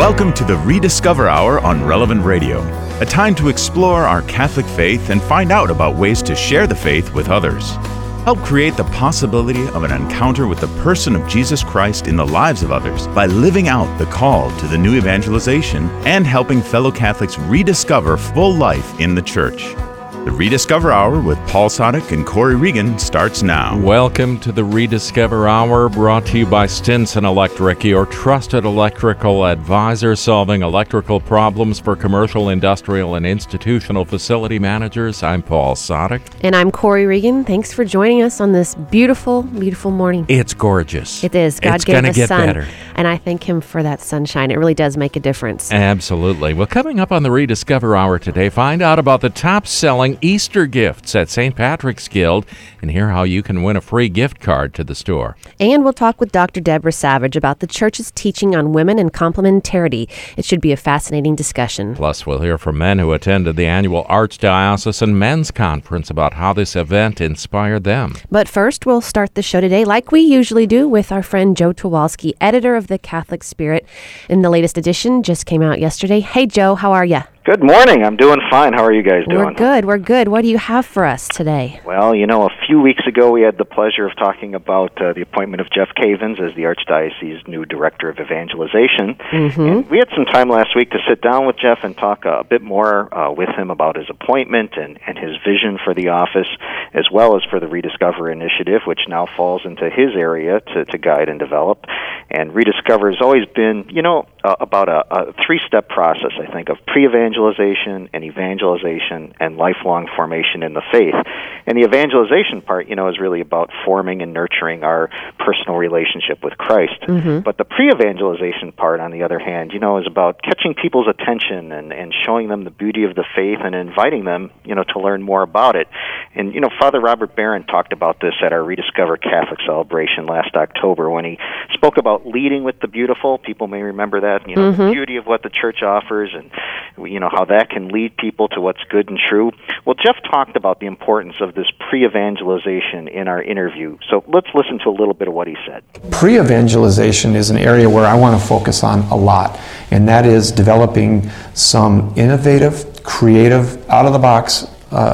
Welcome to the Rediscover Hour on Relevant Radio, a time to explore our Catholic faith and find out about ways to share the faith with others. Help create the possibility of an encounter with the person of Jesus Christ in the lives of others by living out the call to the new evangelization and helping fellow Catholics rediscover full life in the Church. The Rediscover Hour with Paul Sadek and Corey Regan starts now. Welcome to the Rediscover Hour, brought to you by Stinson Electric, your trusted electrical advisor, solving electrical problems for commercial, industrial, and institutional facility managers. I'm Paul Sadek. And I'm Corey Regan. Thanks for joining us on this beautiful, beautiful morning. It's gorgeous. It is. God it's gave us get sun, better. and I thank Him for that sunshine. It really does make a difference. Absolutely. Well, coming up on the Rediscover Hour today, find out about the top-selling Easter gifts at St. Patrick's Guild and hear how you can win a free gift card to the store. And we'll talk with Dr. Deborah Savage about the Church's teaching on women and complementarity. It should be a fascinating discussion. Plus, we'll hear from men who attended the annual Archdiocesan Men's Conference about how this event inspired them. But first, we'll start the show today, like we usually do, with our friend Joe Tawalski, editor of the Catholic Spirit. And the latest edition just came out yesterday. Hey, Joe, how are you? Good morning. I'm doing fine. How are you guys doing? We're good. What do you have for us today? Well, a few weeks ago we had the pleasure of talking about the appointment of Jeff Cavins as the Archdiocese's new Director of Evangelization. Mm-hmm. And we had some time last week to sit down with Jeff and talk a bit more with him about his appointment and his vision for the office, as well as for the Rediscover Initiative, which now falls into his area to guide and develop. And Rediscover has always been, about a three-step process, I think, of pre-evangelization and evangelization and lifelong formation in the faith. And the evangelization part, is really about forming and nurturing our personal relationship with Christ. Mm-hmm. But the pre-evangelization part, on the other hand, is about catching people's attention and showing them the beauty of the faith and inviting them, to learn more about it. And, Father Robert Barron talked about this at our Rediscover Catholic celebration last October when he spoke about leading with the beautiful. People may remember that, Mm-hmm. the beauty of what the Church offers and, how that can lead people to what's good and true. Well, Jeff talked about the importance of this pre-evangelization in our interview. So let's listen to a little bit of what he said. Pre-evangelization is an area where I want to focus on a lot, and that is developing some innovative, creative, out-of-the-box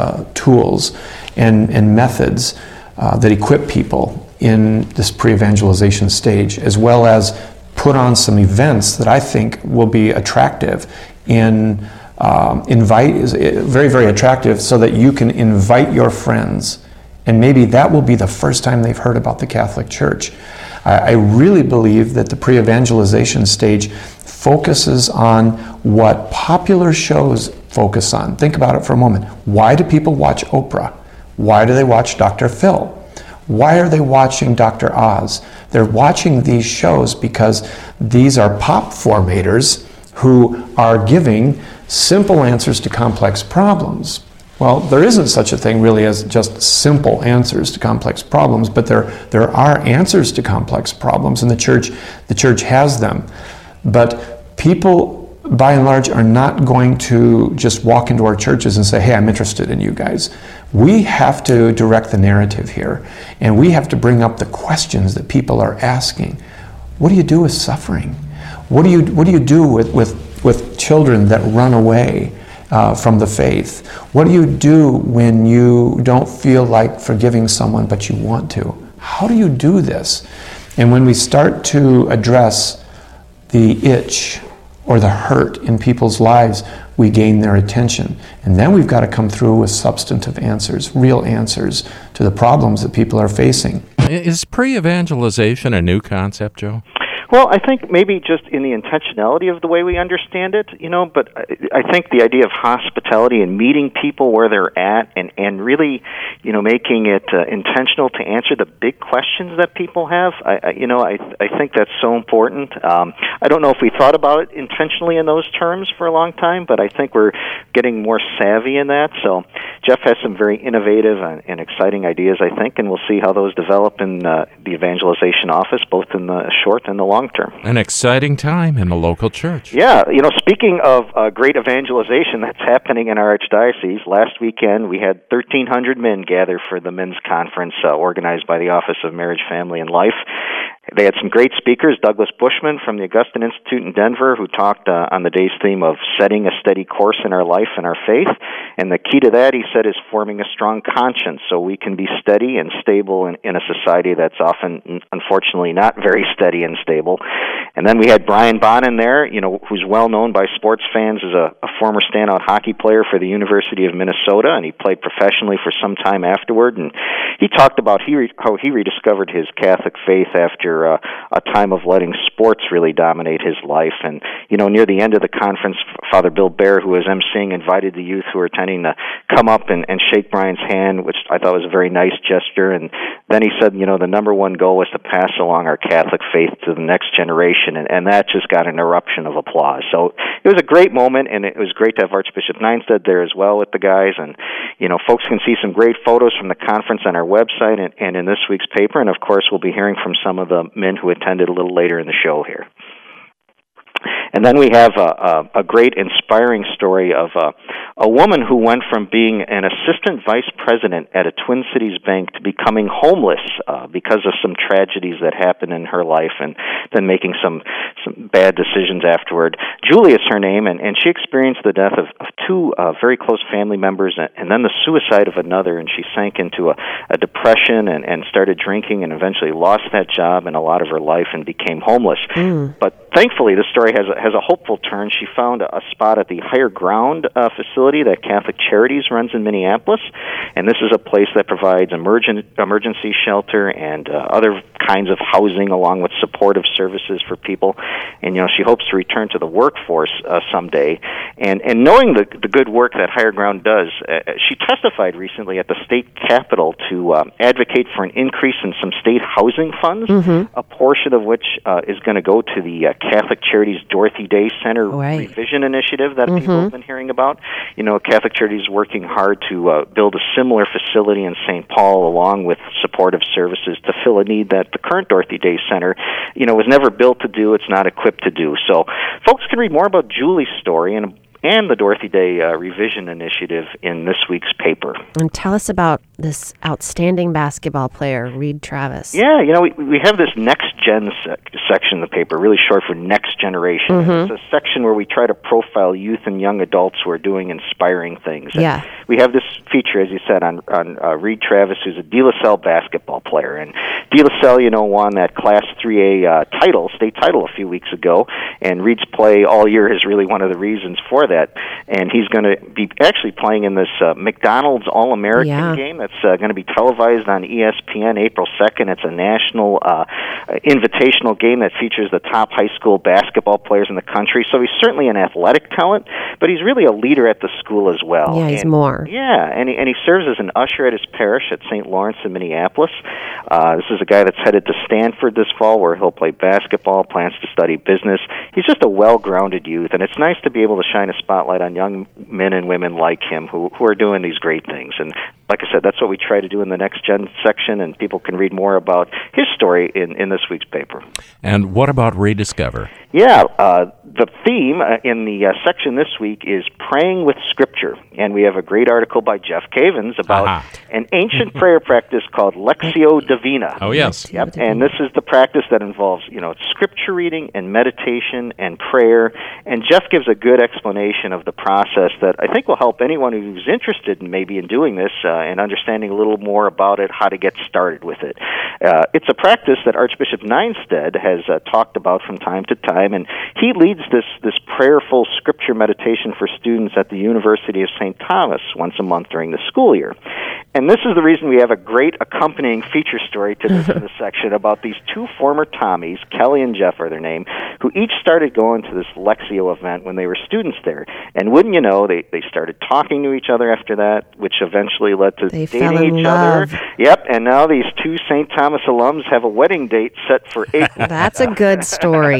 tools and methods that equip people in this pre-evangelization stage, as well as put on some events that I think will be attractive very, very attractive, so that you can invite your friends, and maybe that will be the first time they've heard about the Catholic Church. I really believe that the pre-evangelization stage focuses on what popular shows focus on. Think about it for a moment. Why do people watch Oprah? Why do they watch Dr. Phil? Why are they watching Dr. Oz? They're watching these shows because these are pop formators who are giving simple answers to complex problems. Well, there isn't such a thing really as just simple answers to complex problems, but there are answers to complex problems, and the church has them. But people, by and large, are not going to just walk into our churches and say, hey, I'm interested in you guys. We have to direct the narrative here, and we have to bring up the questions that people are asking. What do you do with suffering? What do you do with children that run away from the faith? What do you do when you don't feel like forgiving someone but you want to? How do you do this? And when we start to address the itch or the hurt in people's lives, we gain their attention. And then we've got to come through with substantive answers, real answers to the problems that people are facing. Is pre-evangelization a new concept, Joe? Well, I think maybe just in the intentionality of the way we understand it, but I think the idea of hospitality and meeting people where they're at and really, making it intentional to answer the big questions that people have, I think that's so important. I don't know if we thought about it intentionally in those terms for a long time, but I think we're getting more savvy in that. So Jeff has some very innovative and exciting ideas, I think, and we'll see how those develop in the evangelization office, both in the short and the long term. An exciting time in the local church. Yeah, speaking of great evangelization that's happening in our archdiocese, last weekend we had 1,300 men gather for the men's conference organized by the Office of Marriage, Family, and Life. They had some great speakers, Douglas Bushman from the Augustine Institute in Denver, who talked on the day's theme of setting a steady course in our life and our faith. And the key to that, he said, is forming a strong conscience so we can be steady and stable in a society that's often, unfortunately, not very steady and stable. And then we had Brian Bonin there, who's well known by sports fans as a former standout hockey player for the University of Minnesota, and he played professionally for some time afterward. And he talked about how he rediscovered his Catholic faith after a time of letting sports really dominate his life. And, near the end of the conference, Father Bill Baer, who was emceeing, invited the youth who were attending to come up and shake Brian's hand, which I thought was a very nice gesture. And then he said, the number one goal was to pass along our Catholic faith to the next generation, and that just got an eruption of applause. So it was a great moment, and it was great to have Archbishop Nienstedt there as well with the guys. And, folks can see some great photos from the conference on our website and in this week's paper. And, of course, we'll be hearing from some of the men who attended a little later in the show here. And then we have a great inspiring story of a woman who went from being an assistant vice president at a Twin Cities bank to becoming homeless because of some tragedies that happened in her life, and then making some bad decisions afterward. Julie is her name, and she experienced the death of two very close family members, and then the suicide of another, and she sank into a depression and started drinking, and eventually lost that job and a lot of her life and became homeless. But thankfully, the story has a hopeful turn. She found a spot at the Higher Ground facility that Catholic Charities runs in Minneapolis, and this is a place that provides emergency shelter and other kinds of housing along with supportive services for people. And she hopes to return to the workforce someday. And knowing the good work that Higher Ground does, she testified recently at the state capitol to advocate for an increase in some state housing funds, a portion of which is going to go to the Catholic Charities Dorothy Day Center revision initiative that people have been hearing about. Catholic Charities is working hard to build a similar facility in St. Paul along with supportive services to fill a need that the current Dorothy Day Center, was never built to do. It's not equipped to do. So folks can read more about Julie's story and the Dorothy Day Revision Initiative in this week's paper. And tell us about this outstanding basketball player, Reed Travis. Yeah, we have this Next Gen section in the paper, really short for Next Generation. It's a section where we try to profile youth and young adults who are doing inspiring things. Yeah. And we have this feature, as you said, on Reed Travis, who's a De La Salle basketball player. And De La Salle, won that Class 3A state title a few weeks ago. And Reed's play all year is really one of the reasons for that. And he's going to be actually playing in this McDonald's All-American game that's going to be televised on ESPN April 2nd. It's a national invitational game that features the top high school basketball players in the country. So he's certainly an athletic talent, but he's really a leader at the school as well. Yeah, he's more. Yeah, and he serves as an usher at his parish at St. Lawrence in Minneapolis. This is a guy that's headed to Stanford this fall, where he'll play basketball, plans to study business. He's just a well-grounded youth, and it's nice to be able to shine a spotlight on young men and women like him who are doing these great things. And like I said, that's what we try to do in the Next Gen section, and people can read more about his story in this week's paper. And what about Rediscover? Yeah, the theme in the section this week is praying with Scripture, and we have a great article by Jeff Cavins about an ancient prayer practice called Lectio Divina. Oh, yes. Yep, and this is the practice that involves, Scripture reading and meditation and prayer, and Jeff gives a good explanation of the process that I think will help anyone who's interested in doing this and understanding a little more about it, how to get started with it. It's a practice that Archbishop Nienstedt has talked about from time to time, and he leads this prayerful Scripture meditation for students at the University of St. Thomas once a month during the school year. And this is the reason we have a great accompanying feature story to this in this section about these two former Tommies, Kelly and Jeff are their name, who each started going to this Lectio event when they were students there. And wouldn't you know, they started talking to each other after that, which eventually led to dating each other. Yep, and now these two St. Thomas alums have a wedding date set for April. That's a good story.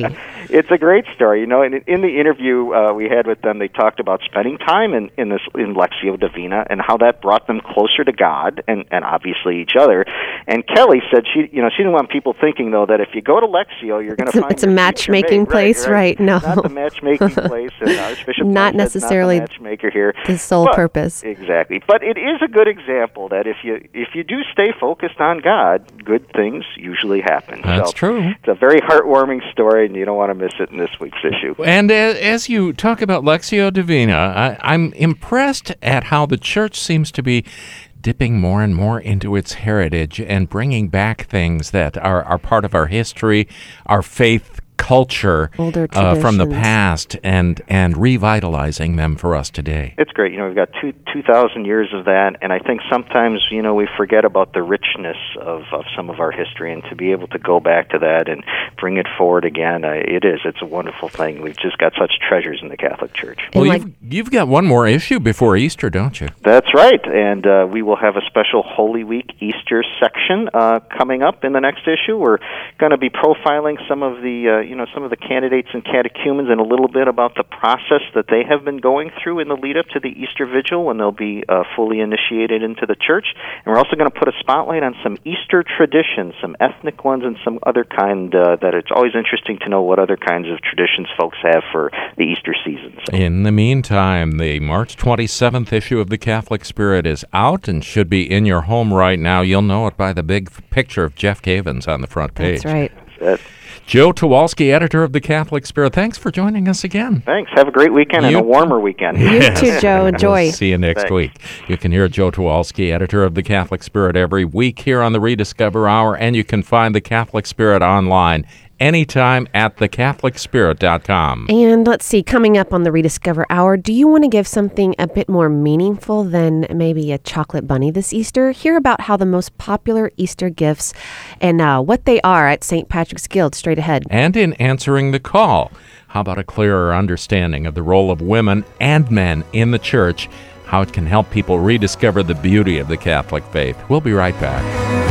It's a great story, And in the interview we had with them, they talked about spending time in Lectio Divina and how that brought them closer to God and obviously each other. And Kelly said she didn't want people thinking though that if you go to Lectio, you're going to find it's a matchmaking place, right? No, not the matchmaking place, and Archbishop not necessarily not the matchmaker here. The sole purpose, exactly. But it is a good example that if you do stay focused on God, good things usually happen. That's true. It's a very heartwarming story, and you don't want to miss it in this week's issue. And as you talk about Lectio Divina, I'm impressed at how the church seems to be dipping more and more into its heritage and bringing back things that are part of our history, our faith culture from the past, and revitalizing them for us today. It's great. We've got 2,000 years of that, and I think sometimes, we forget about the richness of some of our history, and to be able to go back to that and bring it forward again, it's a wonderful thing. We've just got such treasures in the Catholic Church. Well, you've got one more issue before Easter, don't you? That's right, and we will have a special Holy Week Easter section coming up in the next issue. We're going to be profiling some of the some of the candidates and catechumens and a little bit about the process that they have been going through in the lead up to the Easter Vigil when they'll be fully initiated into the church. And we're also going to put a spotlight on some Easter traditions, some ethnic ones and some other kind that it's always interesting to know what other kinds of traditions folks have for the Easter season. So. In the meantime, the March 27th issue of the Catholic Spirit is out and should be in your home right now. You'll know it by the big picture of Jeff Cavins on the front page. That's right. That's it. Joe Towalski, editor of the Catholic Spirit, thanks for joining us again. Thanks. Have a great weekend and a warmer weekend. You too, Joe. Enjoy. See you next week. You can hear Joe Towalski, editor of the Catholic Spirit, every week here on the Rediscover Hour, and you can find the Catholic Spirit online anytime at thecatholicspirit.com. And let's see, coming up on the Rediscover Hour, do you want to give something a bit more meaningful than maybe a chocolate bunny this Easter? Hear about how the most popular Easter gifts and what they are at St. Patrick's Guild straight ahead. And in answering the call, how about a clearer understanding of the role of women and men in the church, how it can help people rediscover the beauty of the Catholic faith. We'll be right back.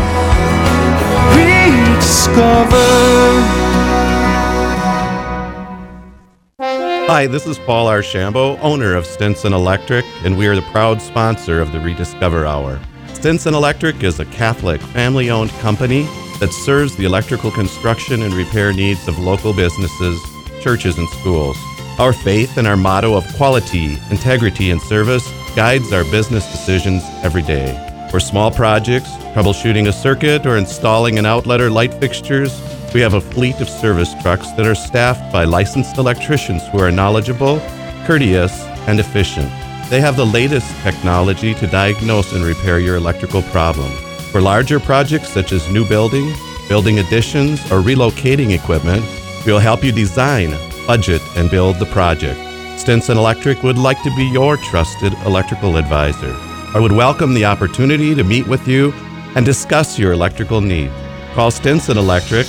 Hi, this is Paul Archambault, owner of Stinson Electric, and we are the proud sponsor of the Rediscover Hour. Stinson Electric is a Catholic, family-owned company that serves the electrical construction and repair needs of local businesses, churches, and schools. Our faith and our motto of quality, integrity, and service guides our business decisions every day. For small projects, troubleshooting a circuit, or installing an outlet or light fixtures, we have a fleet of service trucks that are staffed by licensed electricians who are knowledgeable, courteous, and efficient. They have the latest technology to diagnose and repair your electrical problem. For larger projects such as new building additions, or relocating equipment, we'll help you design, budget, and build the project. Stinson Electric would like to be your trusted electrical advisor. I would welcome the opportunity to meet with you and discuss your electrical needs. Call Stinson Electric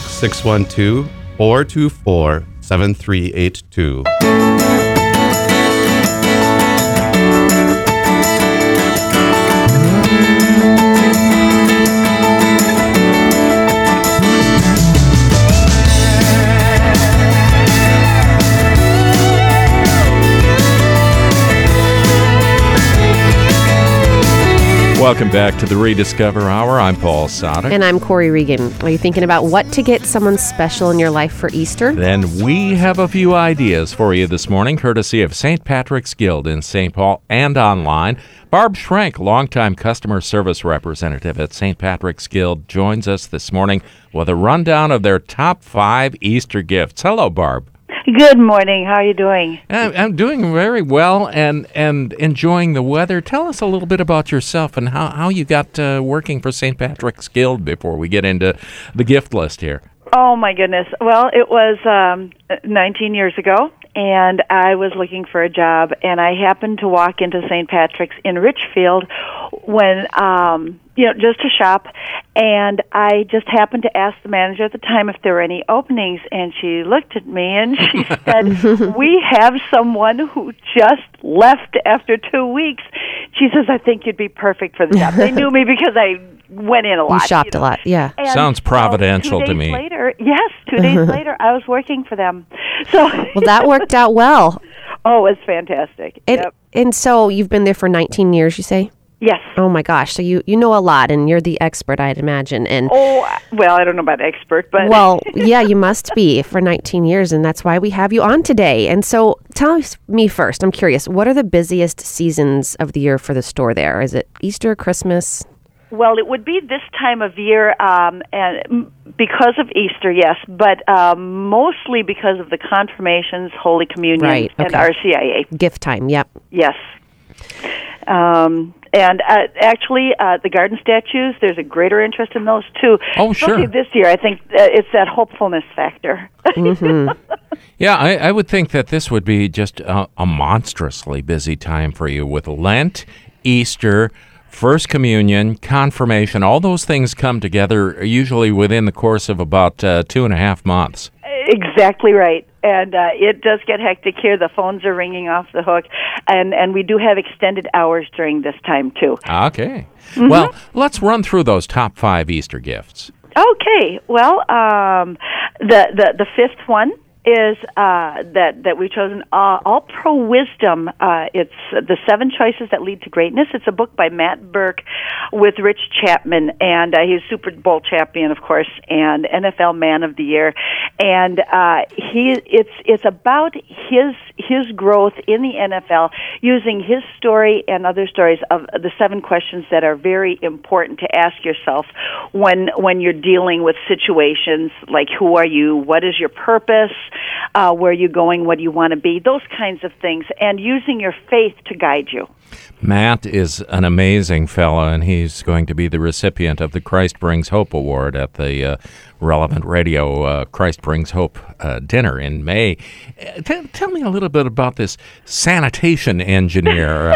612-424-7382. Welcome back to the Rediscover Hour. I'm Paul Sadek. And I'm Corey Regan. Are you thinking about what to get someone special in your life for Easter? Then we have a few ideas for you this morning, courtesy of St. Patrick's Guild in St. Paul and online. Barb Schrank, longtime customer service representative at St. Patrick's Guild, joins us this morning with a rundown of their top 5 Easter gifts. Hello, Barb. Good morning. How are you doing? I'm doing very well and enjoying the weather. Tell us a little bit about yourself and how you got working for St. Patrick's Guild before we get into the gift list here. Oh, my goodness. Well, it was 19 years ago, and I was looking for a job, and I happened to walk into St. Patrick's in Richfield when, just to shop, and I just happened to ask the manager at the time if there were any openings, and she looked at me and she said, "We have someone who just left after 2 weeks." She says, "I think you'd be perfect for the job." They knew me because I went in a lot. You shopped a lot, yeah. And sounds providential to me. 2 days later, 2 days later, I was working for them. So Well, that worked out well. Oh, it was fantastic. Yep. And so you've been there for 19 years, you say? Yes. Oh my gosh! So you know a lot, and you're the expert, I'd imagine. And well, I don't know about expert, but well, yeah, you must be for 19 years, and that's why we have you on today. And so, tell me first. I'm curious. What are the busiest seasons of the year for the store there? Is it Easter, Christmas? Well, it would be this time of year, and because of Easter, yes, but mostly because of the confirmations, Holy Communion, and RCIA. Gift time. Yep. Yes. And actually, the garden statues, there's a greater interest in those, too. Oh, sure. Especially this year, I think it's that hopefulness factor. Mm-hmm. Yeah, I would think that this would be just a monstrously busy time for you with Lent, Easter, First Communion, Confirmation. All those things come together usually within the course of about 2.5 months. Exactly right. And it does get hectic here. The phones are ringing off the hook. And we do have extended hours during this time, too. Okay. Mm-hmm. Well, let's run through those top 5 Easter gifts. Okay. Well, the fifth one is that we've chosen All Pro Wisdom. It's the 7 choices that lead to greatness. It's a book by Matt Burke with Rich Chapman, and he's Super Bowl champion, of course, and NFL Man of the Year. And it's about his growth in the NFL, using his story and other stories of the 7 questions that are very important to ask yourself when you're dealing with situations like who are you, what is your purpose, where are you going, what do you want to be, those kinds of things, and using your faith to guide you. Matt is an amazing fella, and he's going to be the recipient of the Christ Brings Hope Award at the Relevant Radio Christ Brings Hope dinner in May. Tell me a little bit about this sanitation engineer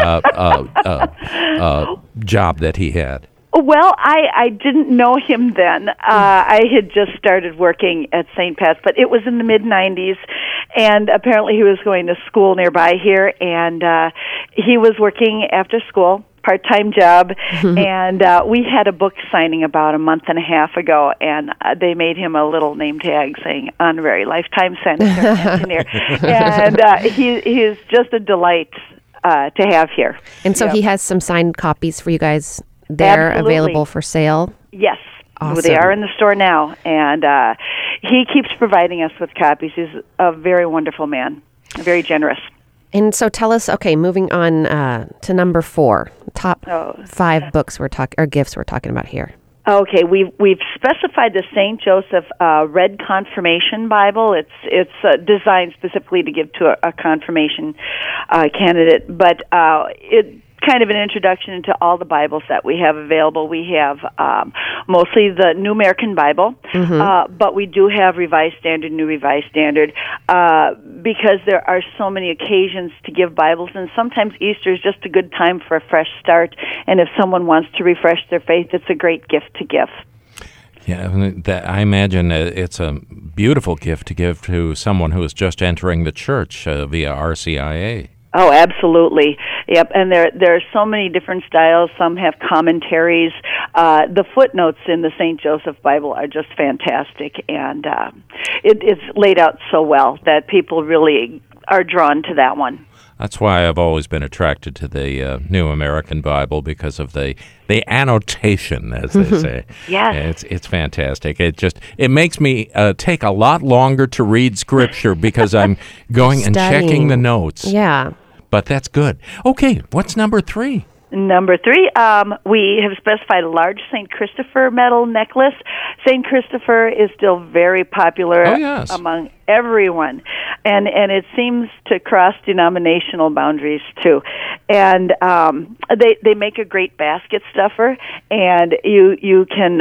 job that he had. Well, I didn't know him then. I had just started working at St. Pat's, but it was in the mid-'90s, and apparently he was going to school nearby here, and he was working after school, part-time job, and we had a book signing about a month and a half ago, and they made him a little name tag saying, Honorary Lifetime Sanitary Engineer, and he's just a delight to have here. And so he has some signed copies for you guys there. Absolutely. Available for sale? Yes. Awesome. They are in the store now, and he keeps providing us with copies. He's a very wonderful man, very generous. And so tell us, okay, moving on to number 4, top 5 books or gifts we're talking about here. Okay, we've specified the St. Joseph Red Confirmation Bible. It's designed specifically to give to a confirmation candidate, but it kind of an introduction into all the Bibles that we have available. We have mostly the New American Bible, but we do have Revised Standard, New Revised Standard, because there are so many occasions to give Bibles, and sometimes Easter is just a good time for a fresh start, and if someone wants to refresh their faith, it's a great gift to give. Yeah, I imagine it's a beautiful gift to give to someone who is just entering the church via RCIA. Oh, absolutely. Yep, and there are so many different styles. Some have commentaries. The footnotes in the St. Joseph Bible are just fantastic, and it's laid out so well that people really are drawn to that one. That's why I've always been attracted to the New American Bible, because of the annotation, as they say. Yes. It's fantastic. It makes me take a lot longer to read Scripture because I'm going and checking the notes. Yeah. But that's good. Okay, what's number 3? Number 3, we have specified a large St. Christopher medal necklace. St. Christopher is still very popular among everyone, and it seems to cross denominational boundaries too. And they make a great basket stuffer, and you can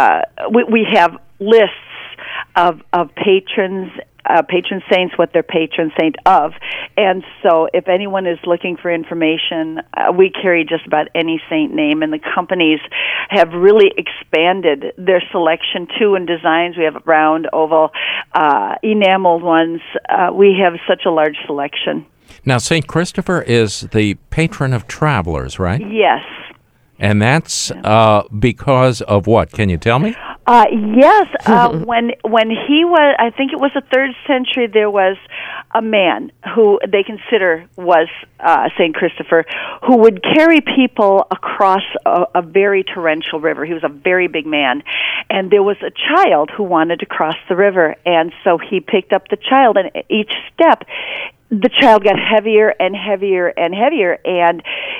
we have lists of patrons. Patron saints, what they're patron saint of. And so if anyone is looking for information, we carry just about any saint name, and the companies have really expanded their selection too in designs. We have round, oval, enameled ones. We have such a large selection. Now, St. Christopher is the patron of travelers, right? Yes. And that's because of what? Can you tell me? Yes, when he was, I think it was the 3rd century, there was a man who they consider was St. Christopher, who would carry people across a very torrential river. He was a very big man, and there was a child who wanted to cross the river, and so he picked up the child, and each step, the child got heavier and heavier and heavier, and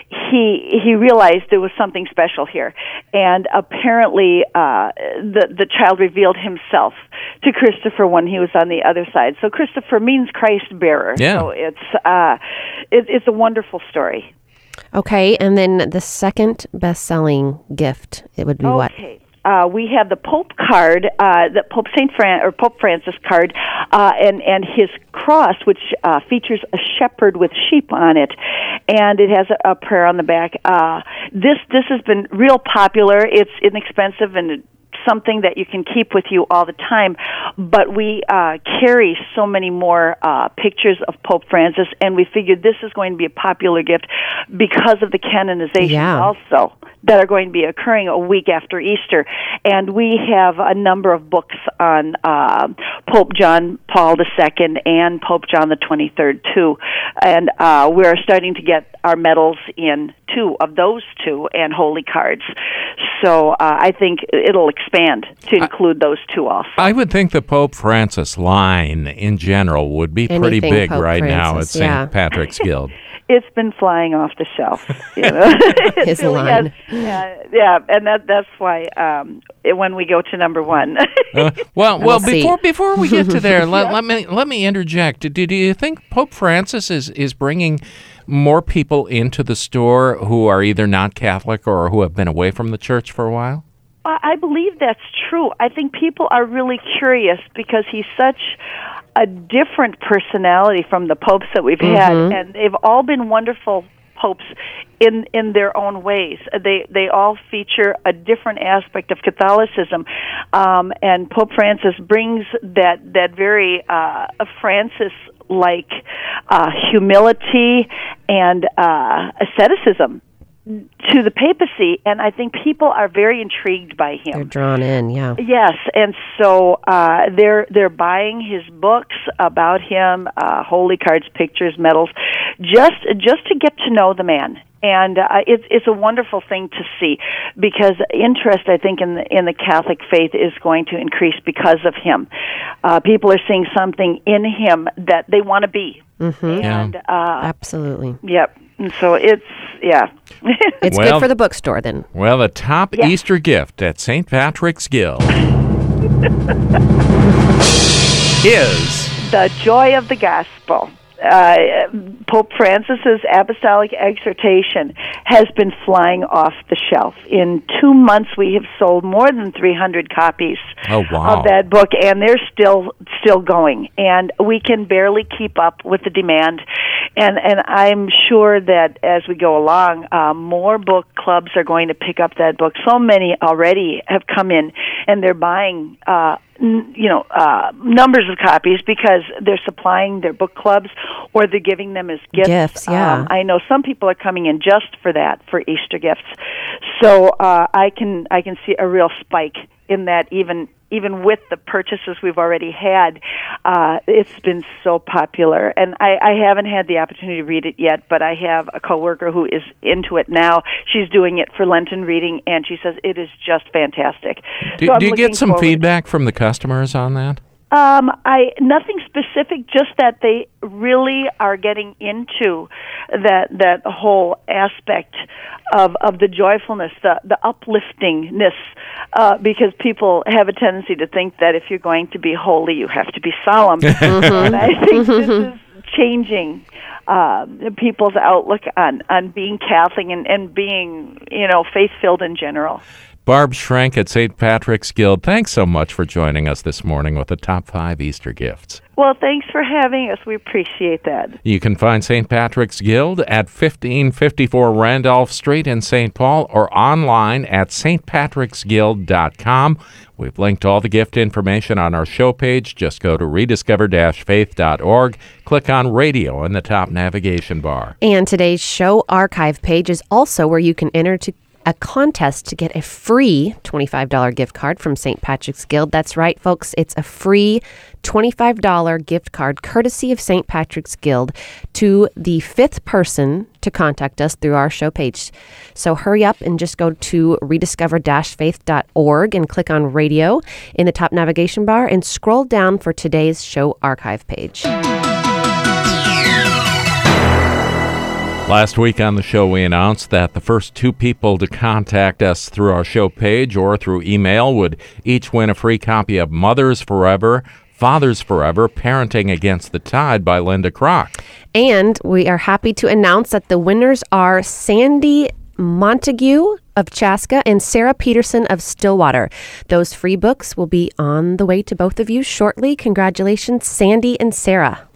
he realized there was something special here. And apparently, the child revealed himself to Christopher when he was on the other side. So Christopher means Christ bearer. Yeah. So it's a wonderful story. Okay, and then the second best-selling gift, it would be what? Okay. We have the Pope card, the Pope Pope Francis card, and his cross, which features a shepherd with sheep on it, and it has a prayer on the back. This has been real popular. It's inexpensive and something that you can keep with you all the time, but we carry so many more pictures of Pope Francis, and we figured this is going to be a popular gift because of the canonizations also that are going to be occurring a week after Easter. And we have a number of books on Pope John Paul II and Pope John the 23rd too, and we're starting to get our medals in 2 of those 2 and holy cards. So I think it'll expand to include those 2 also. I would think the Pope Francis line in general would be pretty Anything big Pope right now at Francis, yeah. St. Patrick's Guild. It's been flying off the shelf, you know. His line. Yeah, and that's why when we go to number 1. Well, see. before we get to there, let me interject. Do you think Pope Francis is bringing more people into the store who are either not Catholic or who have been away from the church for a while? I believe that's true. I think people are really curious because he's such a different personality from the popes that we've had, and they've all been wonderful popes in their own ways. They all feature a different aspect of Catholicism, and Pope Francis brings that very Francis-like humility and asceticism to the papacy, and I think people are very intrigued by him. They're drawn in, yeah. Yes, and so they're buying his books about him, holy cards, pictures, medals, just to get to know the man. And it's a wonderful thing to see because interest, I think, in the Catholic faith is going to increase because of him. People are seeing something in him that they want to be. And absolutely. Yep. And so it's It's good for the bookstore then. Well, the top Easter gift at St. Patrick's Guild is the joy of the gospel. Pope Francis's apostolic exhortation has been flying off the shelf. In 2 months, we have sold more than 300 copies of that book, and they're still going. And we can barely keep up with the demand. And I'm sure that as we go along, more book clubs are going to pick up that book. So many already have come in, and they're buying numbers of copies because they're supplying their book clubs or they're giving them as gifts. I know some people are coming in just for that, for Easter gifts. So I can see a real spike in that even with the purchases we've already had. It's been so popular. And I haven't had the opportunity to read it yet, but I have a coworker who is into it now. She's doing it for Lenten reading, and she says it is just fantastic. Do you get some feedback from the customers on that? Nothing specific, just that they really are getting into that whole aspect of the joyfulness, the upliftingness, because people have a tendency to think that if you're going to be holy, you have to be solemn. And I think this is changing people's outlook on being Catholic and being, faith-filled in general. Barb Schrenk at St. Patrick's Guild, thanks so much for joining us this morning with the top 5 Easter gifts. Well, thanks for having us. We appreciate that. You can find St. Patrick's Guild at 1554 Randolph Street in St. Paul or online at stpatricksguild.com. We've linked all the gift information on our show page. Just go to rediscover-faith.org. Click on radio in the top navigation bar. And today's show archive page is also where you can enter to a contest to get a free $25 gift card from St. Patrick's Guild. That's right, folks. It's a free $25 gift card courtesy of St. Patrick's Guild to the 5th person to contact us through our show page. So hurry up and just go to rediscover-faith.org and click on radio in the top navigation bar and scroll down for today's show archive page. Last week on the show, we announced that the first 2 people to contact us through our show page or through email would each win a free copy of Mothers Forever, Fathers Forever, Parenting Against the Tide by Linda Kroc. And we are happy to announce that the winners are Sandy Montague of Chaska and Sarah Peterson of Stillwater. Those free books will be on the way to both of you shortly. Congratulations, Sandy and Sarah.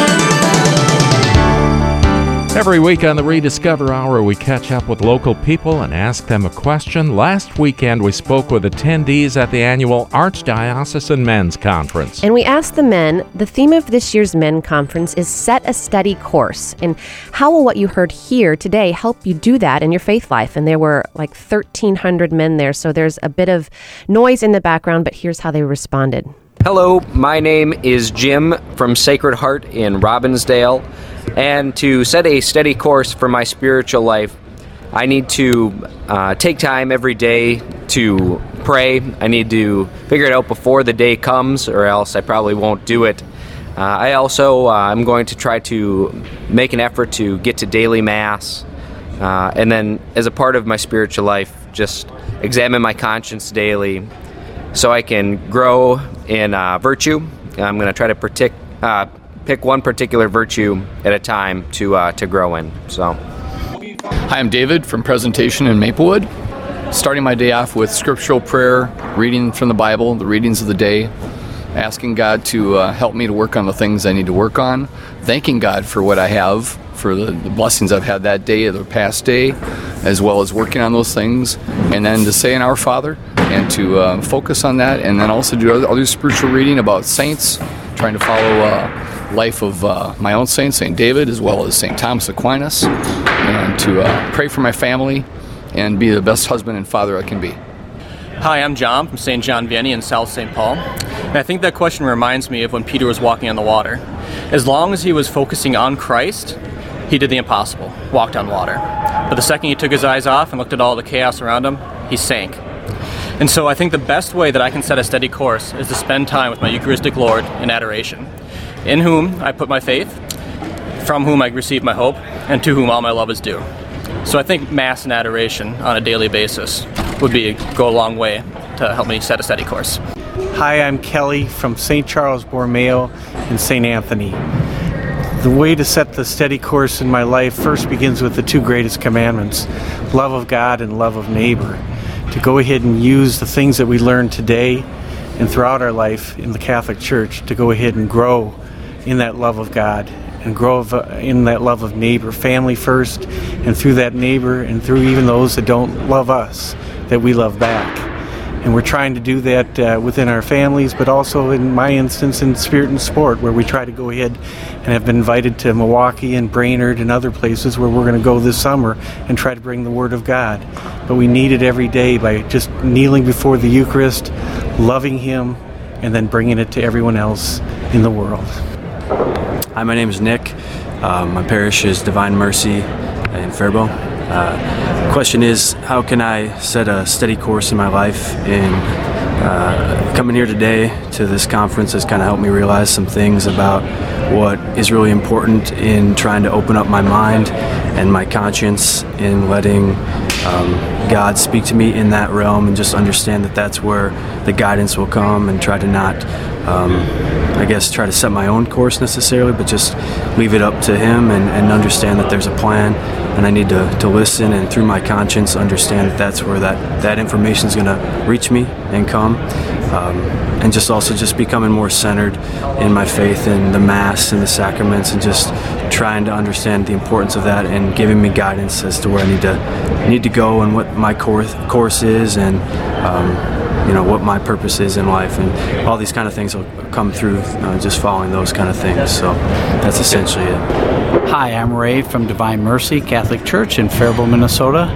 Every week on the Rediscover Hour, we catch up with local people and ask them a question. Last weekend, we spoke with attendees at the annual Archdiocesan Men's Conference. And we asked the men, the theme of this year's Men Conference is Set a Steady Course. And how will what you heard here today help you do that in your faith life? And there were like 1,300 men there, so there's a bit of noise in the background, but here's how they responded. Hello, my name is Jim from Sacred Heart in Robbinsdale. And to set a steady course for my spiritual life, I need to take time every day to pray. I need to figure it out before the day comes, or else I probably won't do it. I also am going to try to make an effort to get to daily Mass. And then as a part of my spiritual life, just examine my conscience daily so I can grow in virtue. I'm going to try to pick one particular virtue at a time to grow in. So, hi, I'm David from Presentation in Maplewood. Starting my day off with scriptural prayer, reading from the Bible, the readings of the day, asking God to help me to work on the things I need to work on, thanking God for what I have, for the blessings I've had that day or the past day, as well as working on those things, and then to say an Our Father and to focus on that, and then also do spiritual reading about saints, trying to follow life of my own saint, St. David, as well as St. Thomas Aquinas, and to pray for my family and be the best husband and father I can be. Hi, I'm John from St. John Vianney in South St. Paul. And I think that question reminds me of when Peter was walking on the water. As long as he was focusing on Christ, he did the impossible, walked on water. But the second he took his eyes off and looked at all the chaos around him, he sank. And so I think the best way that I can set a steady course is to spend time with my Eucharistic Lord in adoration, in whom I put my faith, from whom I receive my hope, and to whom all my love is due. So I think Mass and adoration on a daily basis would go a long way to help me set a steady course. Hi, I'm Kelly from St. Charles Borromeo and St. Anthony. The way to set the steady course in my life first begins with the 2 greatest commandments, love of God and love of neighbor. To go ahead and use the things that we learned today and throughout our life in the Catholic Church to go ahead and grow in that love of God and grow in that love of neighbor, family first, and through that neighbor and through even those that don't love us, that we love back. And we're trying to do that within our families, but also in my instance in Spirit and Sport, where we try to go ahead and have been invited to Milwaukee and Brainerd and other places where we're going to go this summer and try to bring the Word of God. But we need it every day by just kneeling before the Eucharist, loving Him, and then bringing it to everyone else in the world. Hi, my name is Nick. My parish is Divine Mercy in Faribault. The question is, how can I set a steady course in my life? And coming here today to this conference has kind of helped me realize some things about what is really important in trying to open up my mind and my conscience in letting God speak to me in that realm, and just understand that that's where the guidance will come, and try to not try to set my own course necessarily, but just leave it up to Him and understand that there's a plan, and I need to listen, and through my conscience understand that that's where that information is going to reach me and come, and just becoming more centered in my faith in the Mass and the sacraments, and just trying to understand the importance of that, and giving me guidance as to where I need to go and what my course is, and what my purpose is in life, and all these kind of things will come through just following those kind of things. So that's essentially it. Hi, I'm Ray from Divine Mercy Catholic Church in Faribault, Minnesota.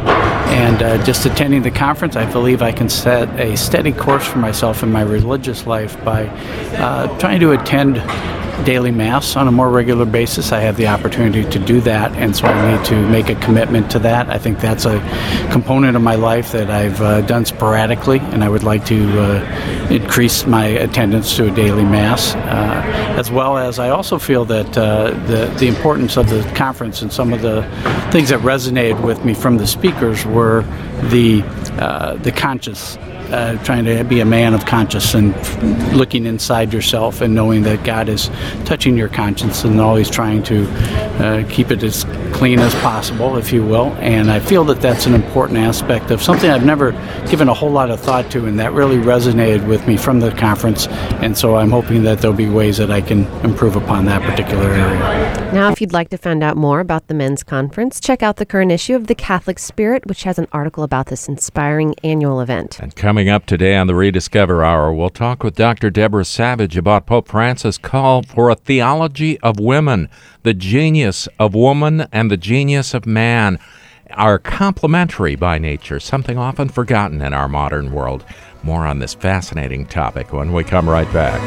And just attending the conference, I believe I can set a steady course for myself in my religious life by trying to attend daily Mass on a more regular basis. I have the opportunity to do that, and so I need to make a commitment to that. I think that's a component of my life that I've done sporadically, and I would like to increase my attendance to a daily Mass, as well as I also feel that the importance of the conference and some of the things that resonated with me from the speakers were the conscious, trying to be a man of conscience and looking inside yourself and knowing that God is touching your conscience and always trying to keep it as clean as possible, if you will. And I feel that that's an important aspect of something I've never given a whole lot of thought to, and that really resonated with me from the conference. And so I'm hoping that there'll be ways that I can improve upon that particular area. Now, if you'd like to find out more about the men's conference, check out the current issue of The Catholic Spirit, which has an article about this inspiring annual event. And coming up today on the Rediscover Hour, we'll talk with Dr. Deborah Savage about Pope Francis' call for a theology of women. The genius of woman and the genius of man are complementary by nature, something often forgotten in our modern world. More on this fascinating topic when we come right back.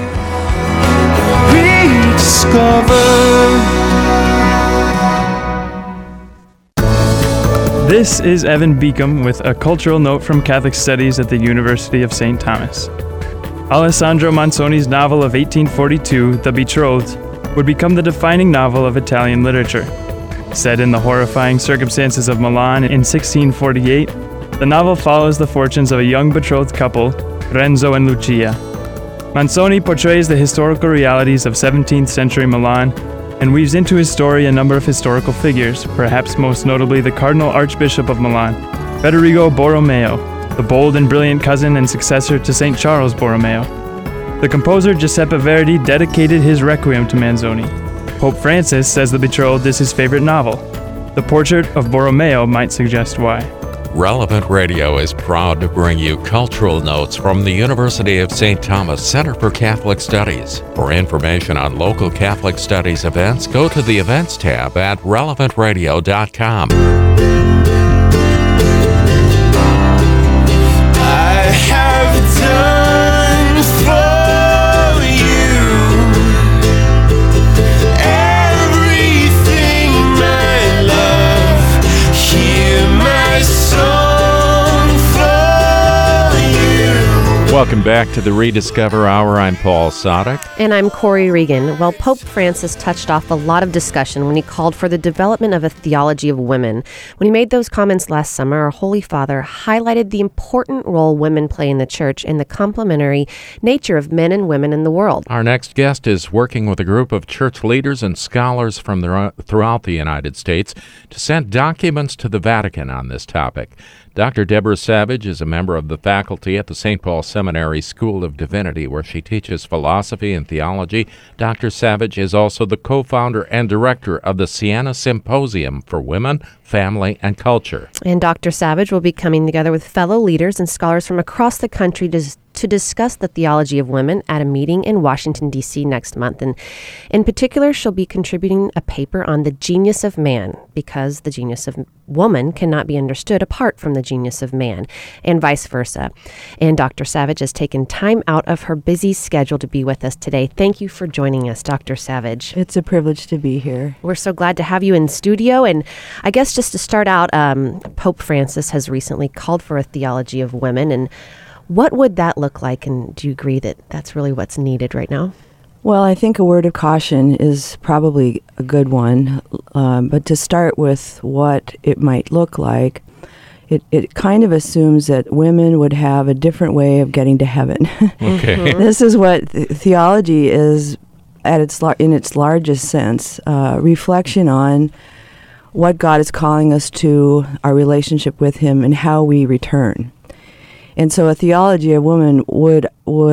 This is Evan Beacom with a cultural note from Catholic Studies at the University of St. Thomas. Alessandro Manzoni's novel of 1842, The Betrothed, would become the defining novel of Italian literature. Set in the horrifying circumstances of Milan in 1648, the novel follows the fortunes of a young betrothed couple, Renzo and Lucia. Manzoni portrays the historical realities of 17th century Milan and weaves into his story a number of historical figures, perhaps most notably the Cardinal Archbishop of Milan, Federigo Borromeo, the bold and brilliant cousin and successor to St. Charles Borromeo. The composer Giuseppe Verdi dedicated his Requiem to Manzoni. Pope Francis says The Betrothed is his favorite novel. The portrait of Borromeo might suggest why. Relevant Radio is proud to bring you cultural notes from the University of St. Thomas Center for Catholic Studies. For information on local Catholic Studies events, go to the Events tab at relevantradio.com. I have done for you everything, my love. Hear my song for you. Welcome back to the Rediscover Hour. I'm Paul Sadek. And I'm Corey Regan. Well, Pope Francis touched off a lot of discussion when he called for the development of a theology of women. When he made those comments last summer, our Holy Father highlighted the important role women play in the church and the complementary nature of men and women in the world. Our next guest is working with a group of church leaders and scholars from throughout the United States to send documents to the Vatican on this topic. Dr. Deborah Savage is a member of the faculty at the St. Paul Seminary School of Divinity, where she teaches philosophy and theology. Dr. Savage is also the co-founder and director of the Siena Symposium for Women, Family, and Culture. And Dr. Savage will be coming together with fellow leaders and scholars from across the country to discuss the theology of women at a meeting in Washington, D.C. next month. And in particular, she'll be contributing a paper on the genius of man, because the genius of woman cannot be understood apart from the genius of man, and vice versa. And Dr. Savage has taken time out of her busy schedule to be with us today. Thank you for joining us, Dr. Savage. It's a privilege to be here. We're so glad to have you in studio. And I guess just to start out, Pope Francis has recently called for a theology of women. And what would that look like? And do you agree that that's really what's needed right now? Well, I think a word of caution is probably a good one. But to start with what it might look like, it kind of assumes that women would have a different way of getting to heaven. Okay. This is what theology is at in its largest sense, reflection on what God is calling us to, our relationship with Him, and how we return. And so a theology of woman would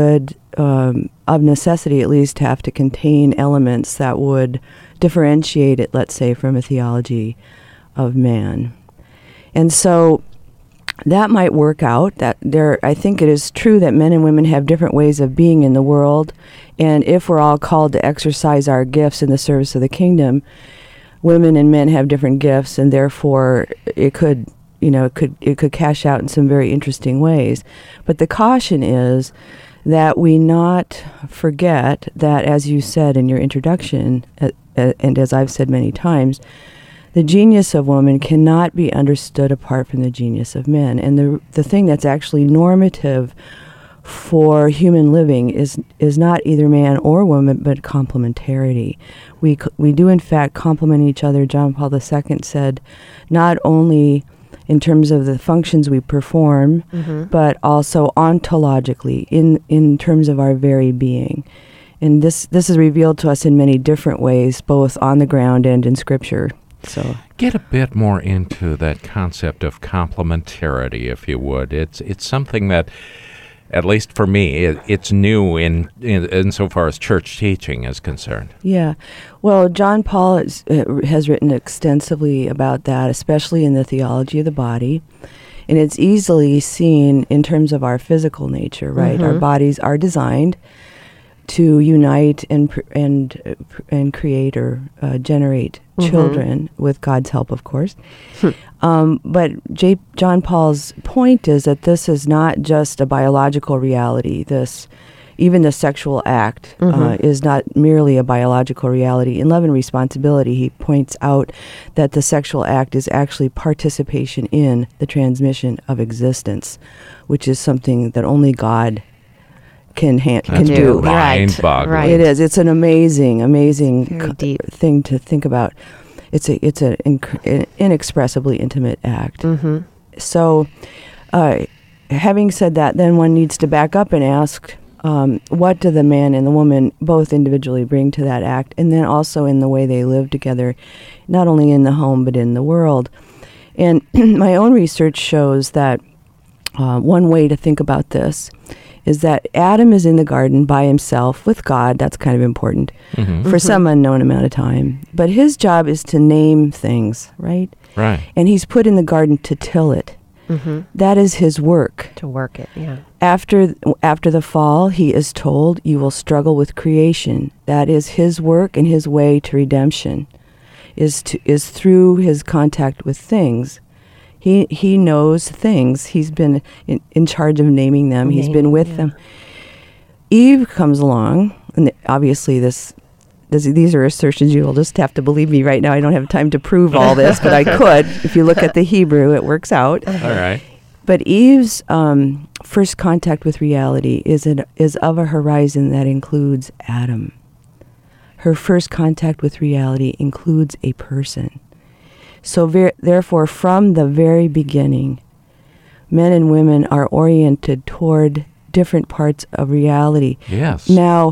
of necessity at least have to contain elements that would differentiate it, let's say, from a theology of man. And so that might work out. I think it is true that men and women have different ways of being in the world, and if we're all called to exercise our gifts in the service of the kingdom, women and men have different gifts, and therefore it could it could cash out in some very interesting ways. But the caution is that we not forget that, as you said in your introduction, and as I've said many times, the genius of woman cannot be understood apart from the genius of men. And the thing that's actually normative for human living is not either man or woman, but complementarity. We do in fact complement each other. John Paul II said, not only in terms of the functions we perform, but also ontologically, in terms of our very being. And this is revealed to us in many different ways, both on the ground and in Scripture. So get a bit more into that concept of complementarity, if you would. It's something that, at least for me, it's new insofar as church teaching is concerned. Yeah. Well, John Paul has written extensively about that, especially in the theology of the body. And it's easily seen in terms of our physical nature, right? Our bodies are designed to unite and create or generate children with God's help, of course. But John Paul's point is that this is not just a biological reality. Even the sexual act is not merely a biological reality. In Love and Responsibility, he points out that the sexual act is actually participation in the transmission of existence, which is something that only God can do. Mind-boggling. It is. It's an amazing thing to think about. It's an inexpressibly intimate act. So, having said that, then one needs to back up and ask, what do the man and the woman both individually bring to that act, and then also in the way they live together, not only in the home but in the world. And my own research shows that one way to think about this is that Adam is in the garden by himself with God. That's kind of important for some unknown amount of time. But his job is to name things, right? Right. And he's put in the garden to till it. That is his work. To work it, yeah. After the fall, he is told, you will struggle with creation. That is his work and his way to redemption, is through his contact with things. He knows things. He's been in charge of naming them. He's been with them. Eve comes along, and obviously these are assertions. You'll just have to believe me right now. I don't have time to prove all this, but I could. If you look at the Hebrew, it works out. All right. But Eve's first contact with reality is of a horizon that includes Adam. Her first contact with reality includes a person. So therefore, from the very beginning, men and women are oriented toward different parts of reality. Yes. Now,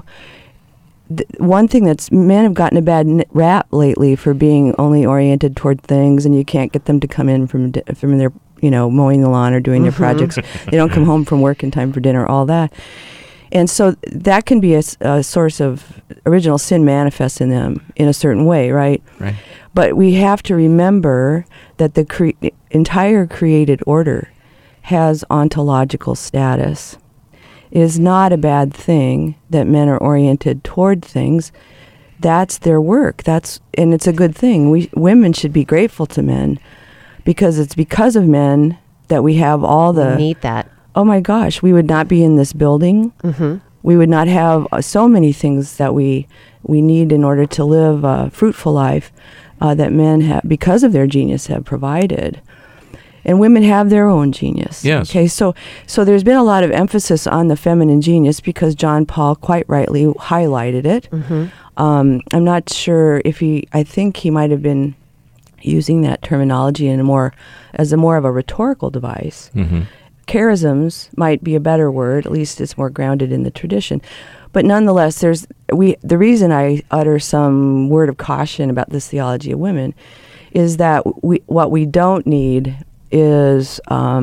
one thing men have gotten a bad rap lately for being only oriented toward things, and you can't get them to come in from their, mowing the lawn or doing their projects. They don't come home from work in time for dinner, all that. And so that can be a source of original sin manifest in them in a certain way, right? Right. But we have to remember that the entire created order has ontological status. It is not a bad thing that men are oriented toward things. That's their work. And it's a good thing. Women should be grateful to men, because it's because of men that we have all the... We need that. Oh my gosh, we would not be in this building. We would not have so many things that we need in order to live a fruitful life that men have, because of their genius, have provided. And women have their own genius. Yes. Okay, so there's been a lot of emphasis on the feminine genius because John Paul quite rightly highlighted it. I'm not sure I think he might have been using that terminology as a more of a rhetorical device. Charisms might be a better word. At least it's more grounded in the tradition. But nonetheless, the reason I utter some word of caution about this theology of women is that what we don't need is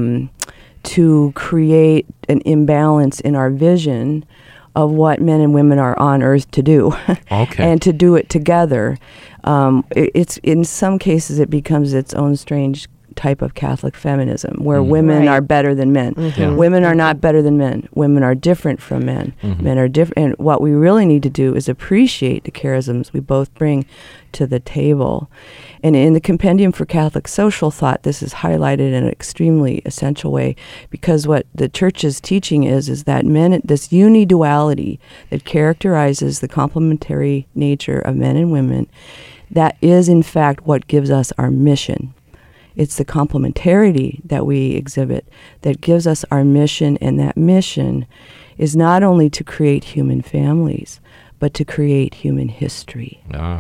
to create an imbalance in our vision of what men and women are on earth to do. Okay. And to do it together. It's in some cases it becomes its own strange type of Catholic feminism, where women are better than men. Yeah. Women are not better than men. Women are different from men. Men are different. And what we really need to do is appreciate the charisms we both bring to the table. And in the Compendium for Catholic Social Thought, this is highlighted in an extremely essential way, because what the Church's teaching is that men, this uniduality that characterizes the complementary nature of men and women, that is in fact what gives us our mission. It's the complementarity that we exhibit that gives us our mission, and that mission is not only to create human families, but to create human history.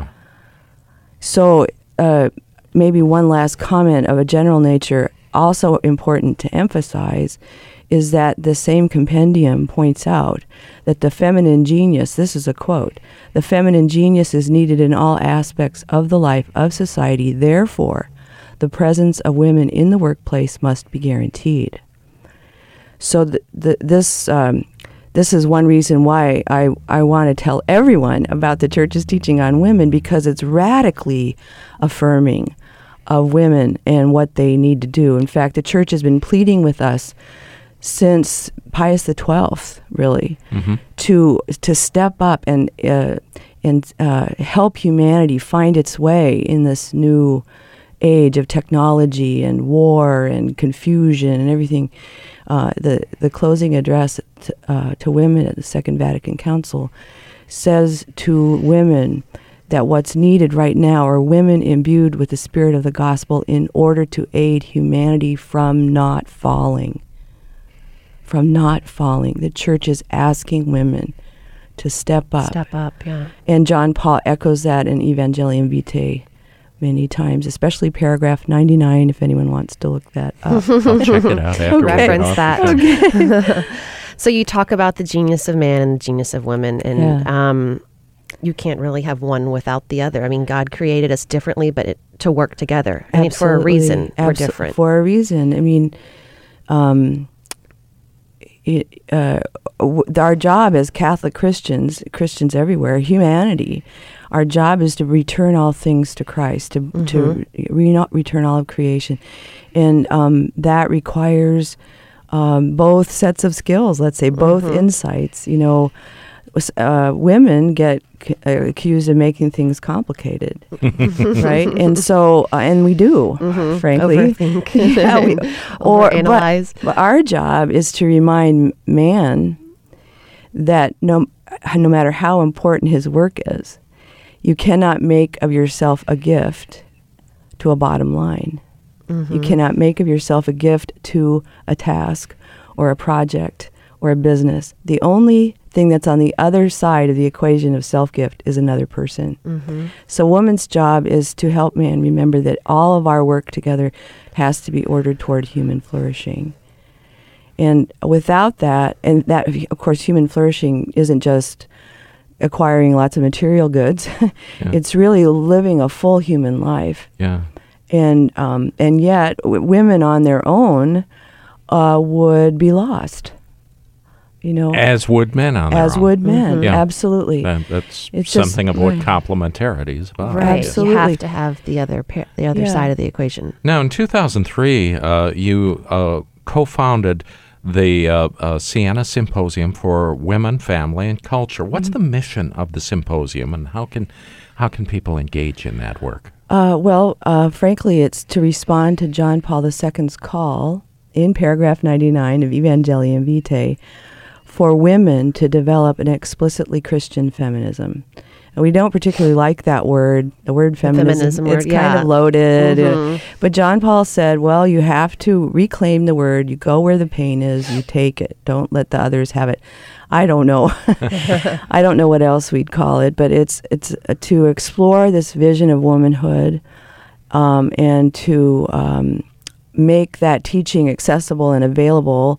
So maybe one last comment of a general nature, also important to emphasize, is that the same compendium points out that the feminine genius, this is a quote, the feminine genius is needed in all aspects of the life of society. Therefore, the presence of women in the workplace must be guaranteed. So this is one reason why I want to tell everyone about the Church's teaching on women, because it's radically affirming of women and what they need to do. In fact, the Church has been pleading with us since Pius XII, really, to step up and help humanity find its way in this new age of technology and war and confusion and everything. The closing address to women at the Second Vatican Council says to women that what's needed right now are women imbued with the spirit of the gospel in order to aid humanity from not falling. From not falling. The Church is asking women to step up. Step up, yeah. And John Paul echoes that in Evangelium Vitae many times, especially paragraph 99, if anyone wants to look that up. I'll check it out after we get Reference off. that. Okay. So you talk about the genius of man and the genius of women, and you can't really have one without the other. I mean, God created us differently, but to work together. I mean, for a reason, we're different. For a reason. I mean, our job as Catholic Christians everywhere, humanity, our job is to return all things to Christ, to return all of creation. And that requires both sets of skills, let's say, both insights. You know, women get accused of making things complicated, right? And so, and we do, frankly. Overthink. Overanalyze. But our job is to remind man that no matter how important his work is, you cannot make of yourself a gift to a bottom line. You cannot make of yourself a gift to a task or a project or a business. The only thing that's on the other side of the equation of self-gift is another person. So woman's job is to help man remember that all of our work together has to be ordered toward human flourishing. And without that, and that, of course, human flourishing isn't just acquiring lots of material goods. It's really living a full human life. And yet, women on their own would be lost. You know, as would men on their own. As would men, absolutely. That's something of what complementarity is about. Right, Absolutely. you have to have the other side of the equation. Now, in 2003, you co-founded the Siena Symposium for Women, Family, and Culture. What's the mission of the symposium, and how can people engage in that work? Frankly, it's to respond to John Paul II's call in paragraph 99 of Evangelium Vitae for women to develop an explicitly Christian feminism. And we don't particularly like that word, the word feminism. It's kind of loaded. But John Paul said, well, you have to reclaim the word. You go where the pain is. You take it. Don't let the others have it. I don't know. I don't know what else we'd call it, but it's to explore this vision of womanhood and to make that teaching accessible and available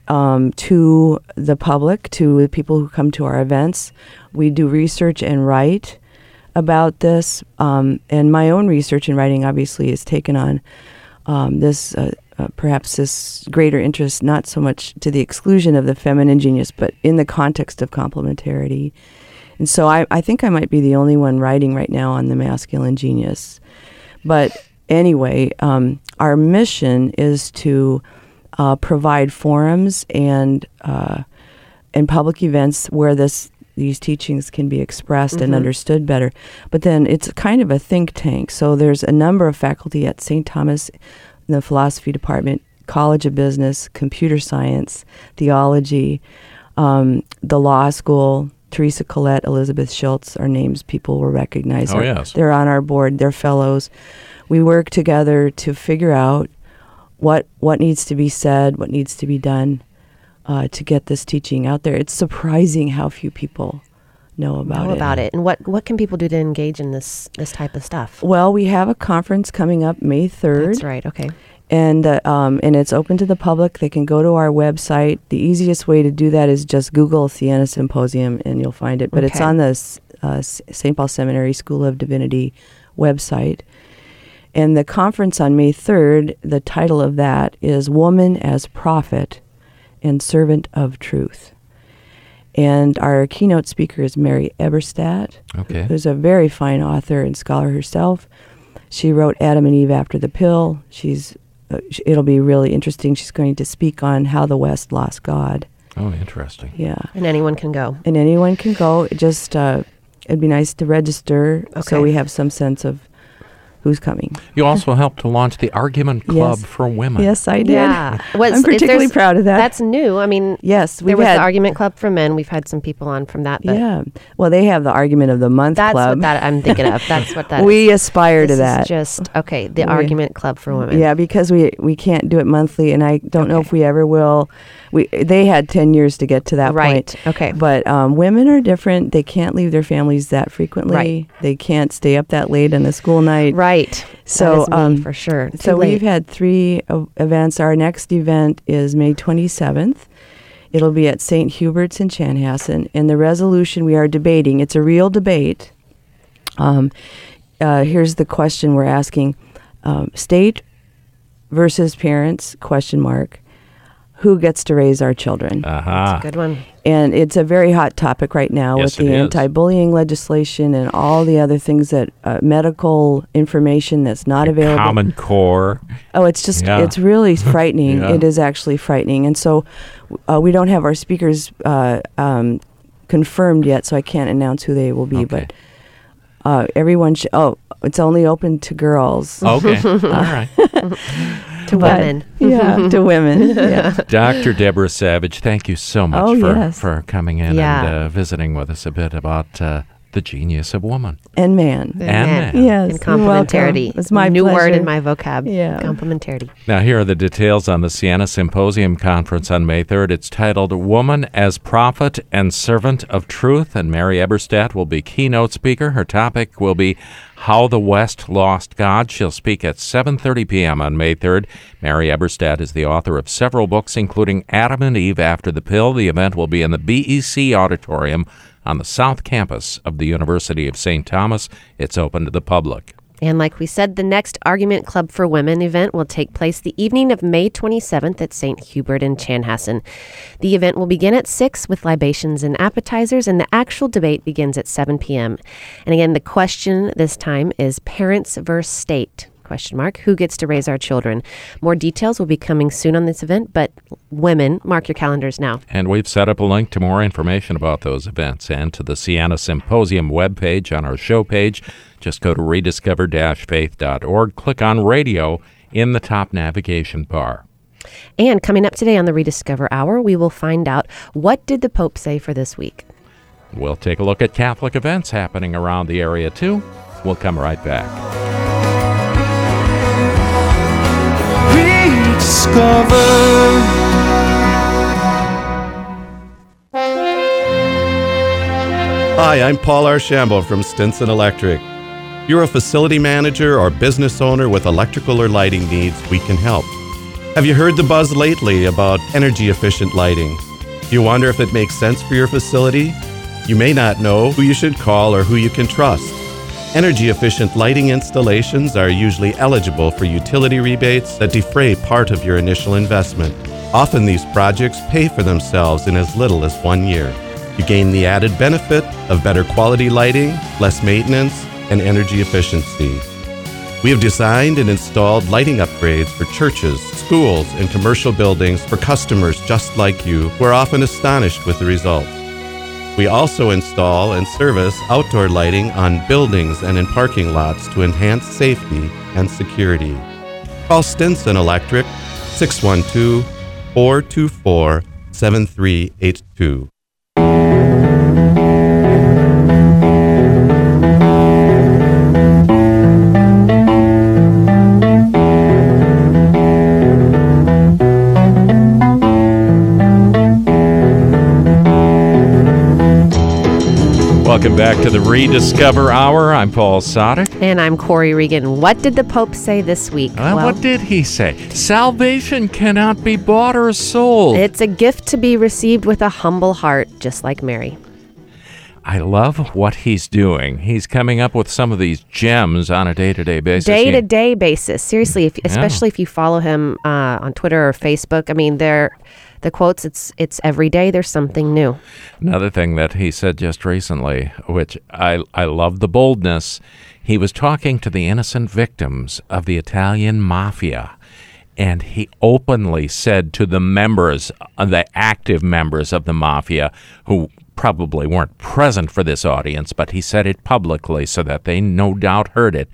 to the public, to the people who come to our events. We do research and write about this, and my own research and writing obviously has taken on perhaps this greater interest, not so much to the exclusion of the feminine genius, but in the context of complementarity. And so I think I might be the only one writing right now on the masculine genius. But anyway, our mission is to provide forums and public events where these teachings can be expressed and understood better. But then it's kind of a think tank. So there's a number of faculty at St. Thomas in the philosophy department, College of Business, computer science, theology, the law school. Teresa Collette, Elizabeth Schultz are names people will recognize. Oh, yes. They're on our board. They're fellows. We work together to figure out what needs to be said, what needs to be done to get this teaching out there. It's surprising how few people know about it. And what can people do to engage in this type of stuff? Well, we have a conference coming up May 3rd. That's right. Okay. And it's open to the public. They can go to our website. The easiest way to do that is just Google Siena Symposium and you'll find it. But it's on the St. Paul Seminary School of Divinity website. And the conference on May 3rd, the title of that is Woman as Prophet and Servant of Truth. And our keynote speaker is Mary Eberstadt, who's a very fine author and scholar herself. She wrote Adam and Eve After the Pill. It'll be really interesting. She's going to speak on how the West lost God. Oh, interesting. Yeah. And anyone can go. Just, it'd be nice to register so we have some sense of who's coming. You also helped to launch the Argument Club for Women. Yes, I did. Yeah. I'm particularly proud of that. That's new. I mean, yes, there was the Argument Club for Men. We've had some people on from that. But yeah. Well, they have the Argument of the Month Club. That's what that I'm thinking of. That's what that we is. aspire to that. This is just, the Argument Club for Women. Yeah, because we can't do it monthly, and I don't know if we ever will. They had 10 years to get to that point. Okay. But women are different. They can't leave their families that frequently. Right. They can't stay up that late on a school night. Right. So that is me, for sure. So we've had 3 events. Our next event is May 27th. It'll be at St. Hubert's in Chanhassen. And the resolution we are debating, it's a real debate. Here's the question we're asking. State versus parents, ? Who gets to raise our children? That's a good one. And it's a very hot topic right now with the anti-bullying legislation and all the other things that medical information that's not available. Common Core. Oh, it's just, it's really frightening. Yeah. It is actually frightening. And so we don't have our speakers confirmed yet, so I can't announce who they will be. But everyone it's only open to girls. Okay. All right. To women. Yeah, to women. Yeah. Dr. Deborah Savage, thank you so much for coming in and visiting with us a bit about the genius of woman. And man. And man. Yes. And complementarity. It's my new pleasure. word in my vocab. Yeah. Complementarity. Now, here are the details on the Siena Symposium Conference on May 3rd. It's titled Woman as Prophet and Servant of Truth, and Mary Eberstadt will be keynote speaker. Her topic will be How the West Lost God. She'll speak at 7:30 p.m. on May 3rd. Mary Eberstadt is the author of several books, including Adam and Eve After the Pill. The event will be in the BEC Auditorium on the South Campus of the University of St. Thomas. It's open to the public. And like we said, the next Argument Club for Women event will take place the evening of May 27th at St. Hubert in Chanhassen. The event will begin at 6 with libations and appetizers, and the actual debate begins at 7 p.m. And again, the question this time is parents versus state? ? Who gets to raise our children? More details will be coming soon on this event, but women, mark your calendars now. And we've set up a link to more information about those events and to the Siena Symposium webpage on our show page. Just go to rediscover-faith.org, click on radio in the top navigation bar. And coming up today on the Rediscover Hour, we will find out what did the Pope say for this week. We'll take a look at Catholic events happening around the area, too. We'll come right back. Hi, I'm Paul Archambault from Stinson Electric. If you're a facility manager or business owner with electrical or lighting needs, we can help. Have you heard the buzz lately about energy-efficient lighting? Do you wonder if it makes sense for your facility? You may not know who you should call or who you can trust. Energy-efficient lighting installations are usually eligible for utility rebates that defray part of your initial investment. Often these projects pay for themselves in as little as 1 year. You gain the added benefit of better quality lighting, less maintenance, and energy efficiency. We have designed and installed lighting upgrades for churches, schools, and commercial buildings for customers just like you who are often astonished with the results. We also install and service outdoor lighting on buildings and in parking lots to enhance safety and security. Call Stinson Electric 612-424-7382. Welcome back to the Rediscover Hour. I'm Paul Sadek. And I'm Corey Regan. What did the Pope say this week? What did he say? Salvation cannot be bought or sold. It's a gift to be received with a humble heart, just like Mary. I love what he's doing. He's coming up with some of these gems on a day-to-day basis. Day-to-day basis. Seriously, especially if you follow him on Twitter or Facebook. I mean, the quotes, it's every day there's something new. Another thing that he said just recently, which I love the boldness, he was talking to the innocent victims of the Italian mafia. And he openly said to the members, the active members of the mafia, who probably weren't present for this audience, but he said it publicly so that they no doubt heard it,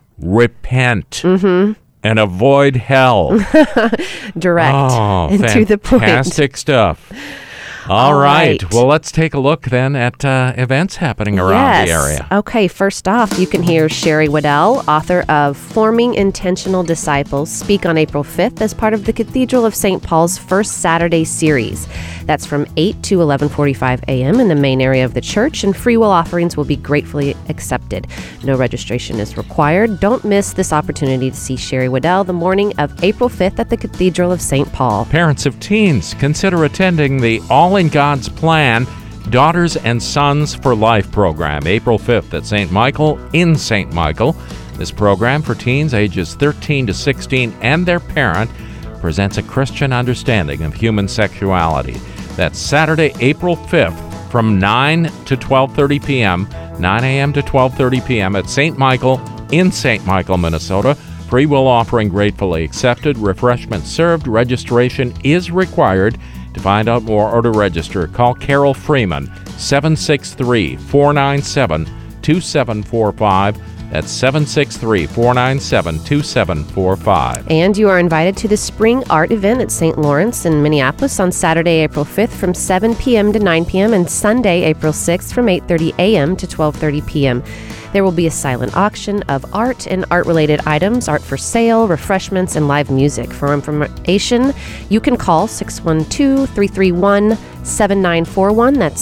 repent. And avoid hell. Direct and to the point. Fantastic stuff. All right. Well, let's take a look then at events happening around the area. Okay, first off, you can hear Sherry Waddell, author of Forming Intentional Disciples, speak on April 5th as part of the Cathedral of St. Paul's First Saturday series. That's from 8 to 11:45 a.m. in the main area of the church, and free will offerings will be gratefully accepted. No registration is required. Don't miss this opportunity to see Sherry Waddell the morning of April 5th at the Cathedral of St. Paul. Parents of teens, consider attending the All in God's Plan Daughters and Sons for Life program, April 5th at St. Michael in St. Michael. This program for teens ages 13 to 16 and their parent presents a Christian understanding of human sexuality. That's Saturday, April 5th from 9 to 12:30 p.m., 9 a.m. to 12:30 p.m. at St. Michael in St. Michael, Minnesota. Free will offering gratefully accepted. Refreshments served. Registration is required. To find out more or to register, call Carol Freeman, 763-497-2745. That's 763-497-2745. And you are invited to the Spring Art event at St. Lawrence in Minneapolis on Saturday, April 5th from 7 p.m. to 9 p.m. and Sunday, April 6th from 8:30 a.m. to 12:30 p.m. There will be a silent auction of art and art-related items, art for sale, refreshments, and live music. For information, you can call 612-331-7941. That's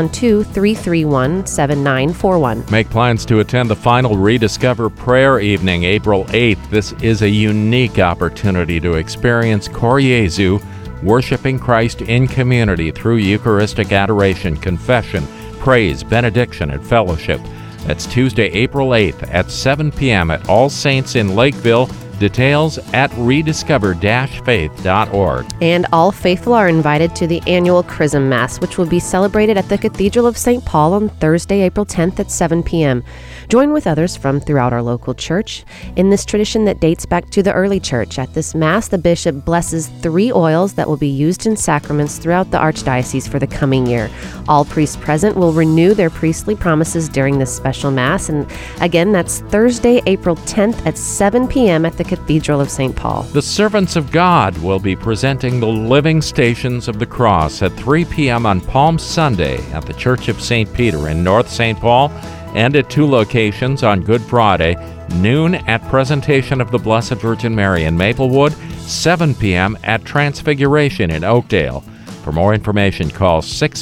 612-331-7941. Make plans to attend the final Rediscover Prayer Evening, April 8th. This is a unique opportunity to experience Koryezu, worshiping Christ in community through Eucharistic adoration, confession, praise, benediction, and fellowship. That's Tuesday, April 8th at 7 p.m. at All Saints in Lakeville. Details at rediscover-faith.org. And all faithful are invited to the annual Chrism Mass, which will be celebrated at the Cathedral of St. Paul on Thursday, April 10th at 7 p.m. Join with others from throughout our local church in this tradition that dates back to the early church. At this Mass, the bishop blesses 3 oils that will be used in sacraments throughout the Archdiocese for the coming year. All priests present will renew their priestly promises during this special Mass. And again, that's Thursday, April 10th at 7 p.m. at the Cathedral of St. Paul. The servants of God will be presenting the Living Stations of the Cross at 3 p.m. on Palm Sunday at the Church of St. Peter in North St. Paul, and at 2 locations on Good Friday, noon at Presentation of the Blessed Virgin Mary in Maplewood, 7 p.m. at Transfiguration in Oakdale. For more information, call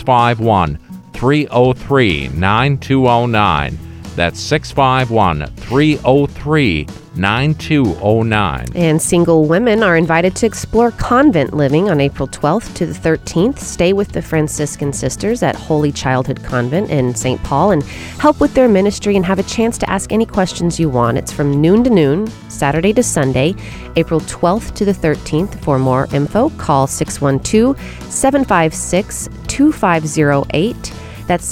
651-303-9209. That's 651-303-9209. And single women are invited to explore convent living on April 12th to the 13th. Stay with the Franciscan Sisters at Holy Childhood Convent in St. Paul and help with their ministry and have a chance to ask any questions you want. It's from noon to noon, Saturday to Sunday, April 12th to the 13th. For more info, call 612-756-2508. That's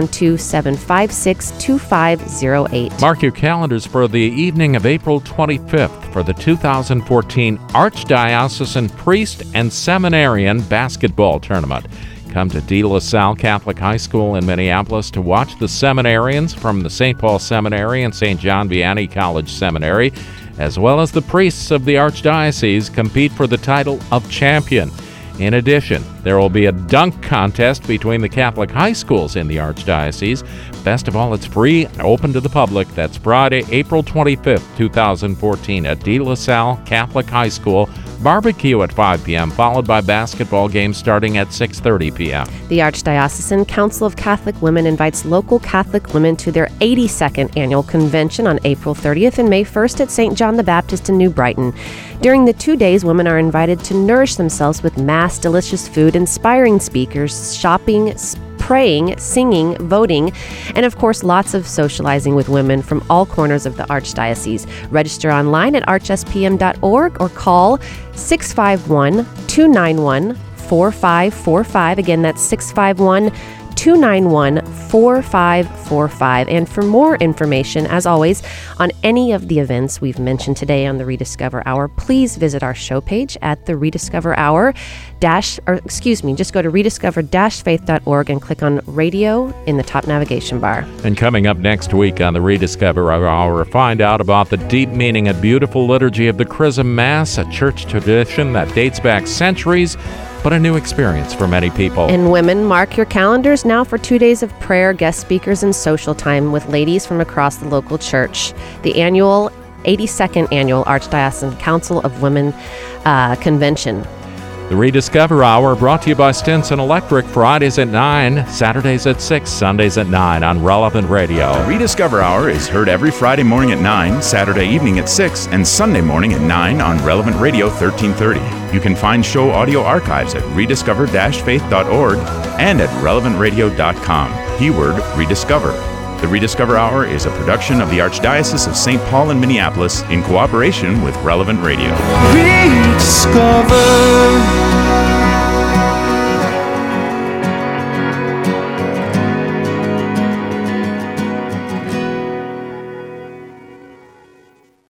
612-756-2508. Mark your calendars for the evening of April 25th for the 2014 Archdiocesan Priest and Seminarian Basketball Tournament. Come to De La Salle Catholic High School in Minneapolis to watch the seminarians from the St. Paul Seminary and St. John Vianney College Seminary, as well as the priests of the Archdiocese, compete for the title of champion. In addition, there will be a dunk contest between the Catholic high schools in the Archdiocese. Best of all, it's free and open to the public. That's Friday, April 25th, 2014 at De La Salle Catholic High School. Barbecue at 5 p.m., followed by basketball games starting at 6:30 p.m. The Archdiocesan Council of Catholic Women invites local Catholic women to their 82nd annual convention on April 30th and May 1st at St. John the Baptist in New Brighton. During the 2 days, women are invited to nourish themselves with mass, delicious food, inspiring speakers, shopping, praying, singing, voting, and of course lots of socializing with women from all corners of the Archdiocese. Register online at archspm.org or call 651-291-4545. Again, that's 651-291-4545. And for more information, as always, on any of the events we've mentioned today on the Rediscover Hour, please visit our show page at the Rediscover Hour just go to rediscover-faith.org and click on radio in the top navigation bar. And coming up next week on the Rediscover Hour, find out about the deep meaning and beautiful liturgy of the Chrism Mass, a church tradition that dates back centuries, but a new experience for many people. And women, mark your calendars now for 2 days of prayer, guest speakers, and social time with ladies from across the local church. The 82nd Annual Archdiocesan Council of Women Convention. The Rediscover Hour brought to you by Stinson Electric, Fridays at 9, Saturdays at 6, Sundays at 9 on Relevant Radio. The Rediscover Hour is heard every Friday morning at 9, Saturday evening at 6, and Sunday morning at 9 on Relevant Radio 1330. You can find show audio archives at rediscover-faith.org and at relevantradio.com. Keyword Rediscover. The Rediscover Hour is a production of the Archdiocese of St. Paul in Minneapolis in cooperation with Relevant Radio. Rediscover.